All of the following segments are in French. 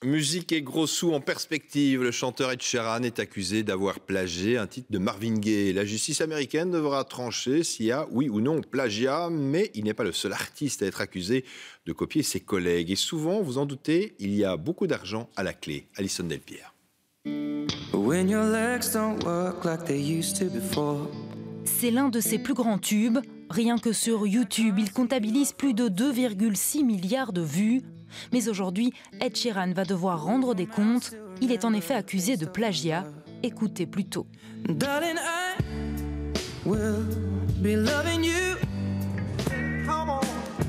Musique et gros sous en perspective. Le chanteur Ed Sheeran est accusé d'avoir plagié un titre de Marvin Gaye. La justice américaine devra trancher s'il y a, oui ou non, plagiat, mais il n'est pas le seul artiste à être accusé de copier ses collègues. Et souvent, vous en doutez, il y a beaucoup d'argent à la clé. Alison Delpierre. C'est l'un de ses plus grands tubes. Rien que sur YouTube, il comptabilise plus de 2,6 milliards de vues. Mais aujourd'hui, Ed Sheeran va devoir rendre des comptes. Il est en effet accusé de plagiat. Écoutez plutôt. Darling, I will be loving you. Come on.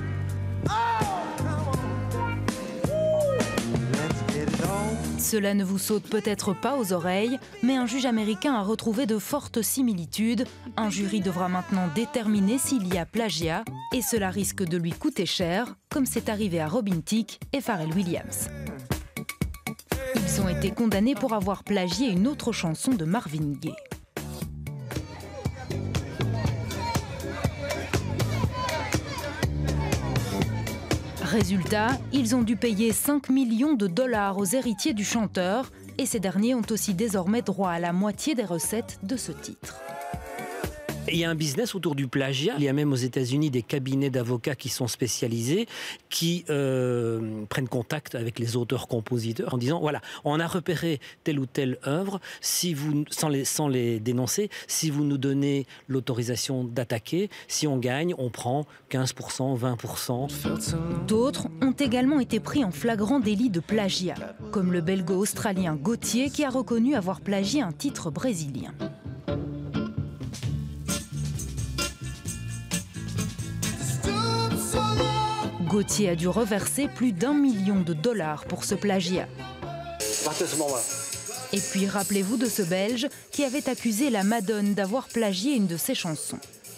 Cela ne vous saute peut-être pas aux oreilles, mais un juge américain a retrouvé de fortes similitudes. Un jury devra maintenant déterminer s'il y a plagiat, et cela risque de lui coûter cher, comme c'est arrivé à Robin Thicke et Pharrell Williams. Ils ont été condamnés pour avoir plagié une autre chanson de Marvin Gaye. Résultat, ils ont dû payer 5 millions de dollars aux héritiers du chanteur et ces derniers ont aussi désormais droit à la moitié des recettes de ce titre. Il y a un business autour du plagiat. Il y a même aux États-Unis des cabinets d'avocats qui sont spécialisés, qui prennent contact avec les auteurs-compositeurs en disant voilà, on a repéré telle ou telle œuvre, si vous, sans les dénoncer, si vous nous donnez l'autorisation d'attaquer, si on gagne, on prend 15%, 20%. D'autres ont également été pris en flagrant délit de plagiat, comme le belgo-australien Gauthier qui a reconnu avoir plagié un titre brésilien. Gauthier a dû reverser plus d'1 million de dollars pour ce plagiat. Et puis rappelez-vous de ce Belge qui avait accusé la Madone d'avoir plagié une de ses chansons.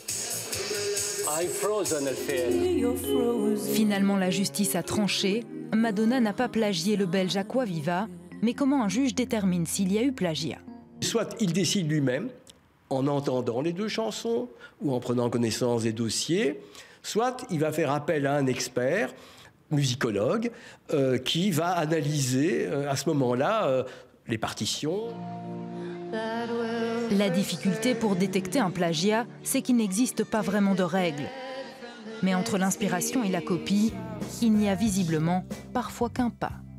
Finalement, la justice a tranché. Madonna n'a pas plagié le Belge Aquaviva, mais comment un juge détermine s'il y a eu plagiat? Soit il décide lui-même, en entendant les deux chansons ou en prenant connaissance des dossiers, soit il va faire appel à un expert, musicologue, qui va analyser à ce moment-là les partitions. La difficulté pour détecter un plagiat, c'est qu'il n'existe pas vraiment de règles. Mais entre l'inspiration et la copie, il n'y a visiblement parfois qu'un pas.